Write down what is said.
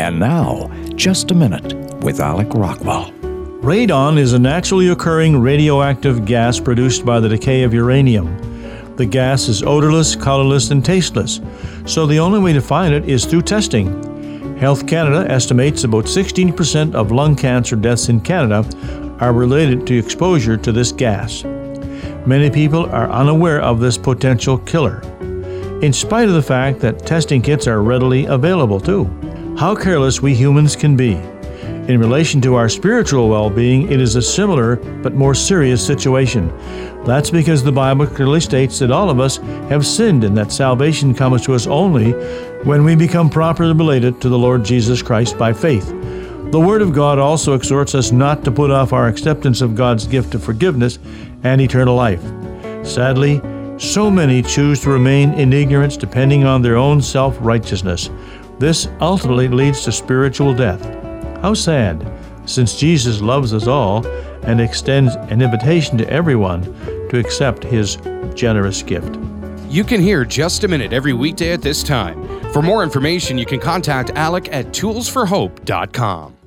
And now, Just a Minute with Alec Rockwell. Radon is a naturally occurring radioactive gas produced by the decay of uranium. The gas is odorless, colorless, and tasteless, so the only way to find it is through testing. Health Canada estimates about 16% of lung cancer deaths in Canada are related to exposure to this gas. Many people are unaware of this potential killer, in spite of the fact that testing kits are readily available too. How careless we humans can be. In relation to our spiritual well-being, it is a similar but more serious situation. That's because the Bible clearly states that all of us have sinned and that salvation comes to us only when we become properly related to the Lord Jesus Christ by faith. The Word of God also exhorts us not to put off our acceptance of God's gift of forgiveness and eternal life. Sadly, so many choose to remain in ignorance depending on their own self-righteousness. This ultimately leads to spiritual death. How sad, since Jesus loves us all and extends an invitation to everyone to accept His generous gift. You can hear Just a Minute every weekday at this time. For more information, you can contact Alec at toolsforhope.com.